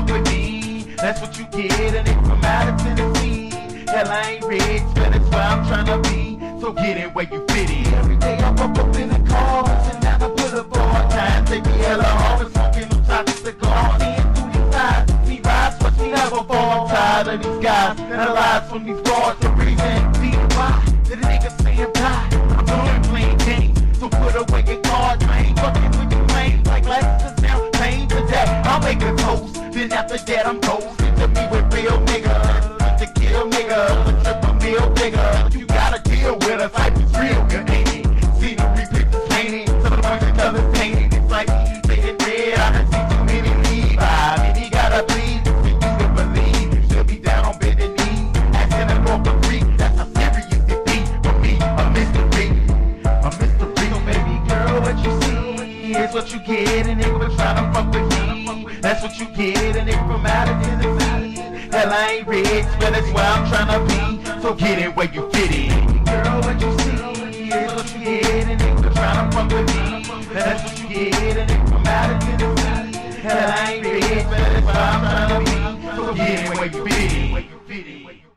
fuck with me. That's what you get, and it's from out of Tennessee. Hell, I ain't rich, but that's where I'm tryna be. So get it where you fit in. Every day I woke up in the car, and now I put a bar. Time take me hella hard, and smoking them toxic cigars. Seeing through these eyes, see rise, but we never fall. I'm tired of these guys, analyze from these bars. The reason, see why, that a nigga saying die. I'm doing playing games, so put away your cards. I ain't fucking with you lanes, like life is now pain today. I'll make a toast, then after that I'm ghosting to me with real niggas. To kill niggas, a triple meal nigga. You gotta deal with us, life is real, good ain't it? Scenery pictures painted, some of the colors painted. It's like me saying dead, I done seen too many leave. I mean, he gotta please for you to believe. She'll be down on bended knee, asking her for the free. That's how serious it be for me, a mystery. A mystery, so baby girl, what you see is what you get, and nigga tryna fuck with me. That's what you get, and nigga from out of Tennessee. Hell, I ain't rich, but that's where I'm tryna be. So get it where you fit in. Girl, what you see is what you get, and nigga tryna fuck with me. That's what you get, and nigga from out of Tennessee. Hell, I ain't rich, but that's where I'm tryna be. So get it where you fit in.